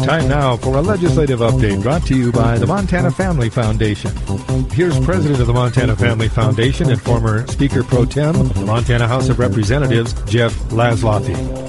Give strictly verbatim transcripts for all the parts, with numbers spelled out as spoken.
Time now for a legislative update brought to you by the Montana Family Foundation. Here's President of the Montana Family Foundation and former Speaker Pro Tem of the Montana House of Representatives, Jeff Laszloffy.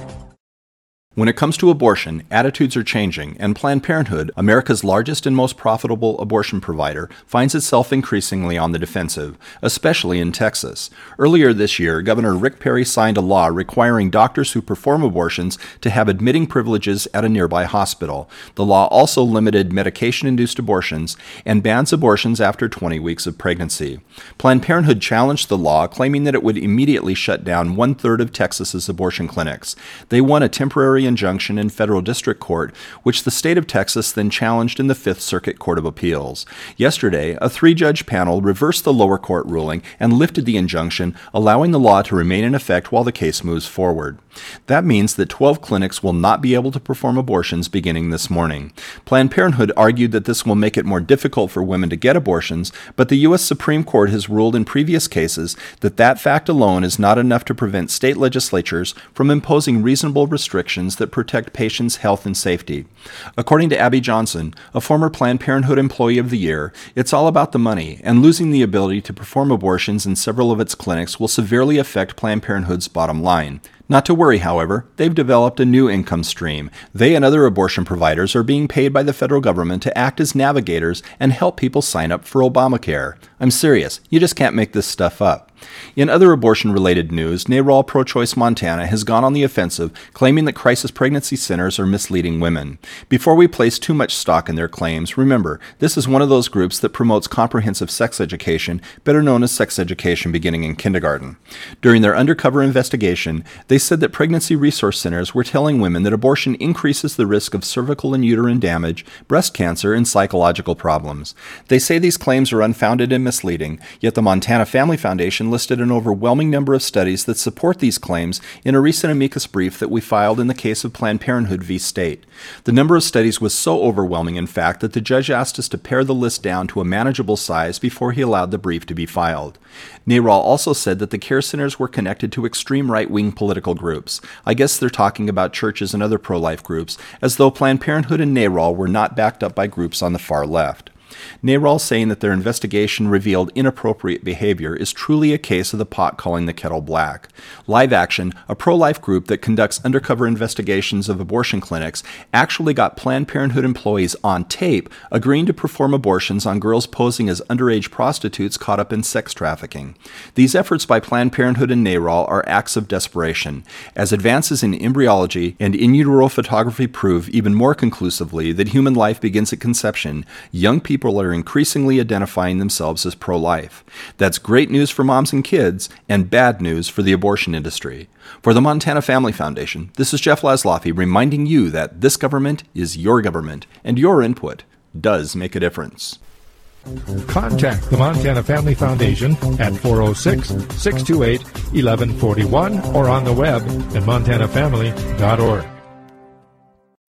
When it comes to abortion, attitudes are changing, and Planned Parenthood, America's largest and most profitable abortion provider, finds itself increasingly on the defensive, especially in Texas. Earlier this year, Governor Rick Perry signed a law requiring doctors who perform abortions to have admitting privileges at a nearby hospital. The law also limited medication-induced abortions and bans abortions after twenty weeks of pregnancy. Planned Parenthood challenged the law, claiming that it would immediately shut down one-third of Texas's abortion clinics. They won a temporary injunction in federal district court, which the state of Texas then challenged in the Fifth Circuit Court of Appeals. Yesterday, a three-judge panel reversed the lower court ruling and lifted the injunction, allowing the law to remain in effect while the case moves forward. That means that twelve clinics will not be able to perform abortions beginning this morning. Planned Parenthood argued that this will make it more difficult for women to get abortions, but the U S Supreme Court has ruled in previous cases that that fact alone is not enough to prevent state legislatures from imposing reasonable restrictions that protect patients' health and safety. According to Abby Johnson, a former Planned Parenthood Employee of the Year, it's all about the money, and losing the ability to perform abortions in several of its clinics will severely affect Planned Parenthood's bottom line. Not to worry, however, they've developed a new income stream. They and other abortion providers are being paid by the federal government to act as navigators and help people sign up for Obamacare. I'm serious, you just can't make this stuff up. In other abortion-related news, NARAL Pro-Choice Montana has gone on the offensive, claiming that crisis pregnancy centers are misleading women. Before we place too much stock in their claims, remember, this is one of those groups that promotes comprehensive sex education, better known as sex education beginning in kindergarten. During their undercover investigation, they said that pregnancy resource centers were telling women that abortion increases the risk of cervical and uterine damage, breast cancer, and psychological problems. They say these claims are unfounded and misleading, yet the Montana Family Foundation listed an overwhelming number of studies that support these claims in a recent amicus brief that we filed in the case of Planned Parenthood v. State. The number of studies was so overwhelming, in fact, that the judge asked us to pare the list down to a manageable size before he allowed the brief to be filed. NARAL also said that the care centers were connected to extreme right-wing political groups. I guess they're talking about churches and other pro-life groups, as though Planned Parenthood and NARAL were not backed up by groups on the far left. NARAL saying that their investigation revealed inappropriate behavior is truly a case of the pot calling the kettle black. Live Action, a pro-life group that conducts undercover investigations of abortion clinics, actually got Planned Parenthood employees on tape agreeing to perform abortions on girls posing as underage prostitutes caught up in sex trafficking. These efforts by Planned Parenthood and NARAL are acts of desperation, as advances in embryology and in utero photography prove even more conclusively that human life begins at conception. Young people are increasingly identifying themselves as pro-life. That's great news for moms and kids, and bad news for the abortion industry. For the Montana Family Foundation, this is Jeff Laszloffy reminding you that this government is your government, and your input does make a difference. Contact the Montana Family Foundation at four oh six, six two eight, one one four one or on the web at montana family dot org.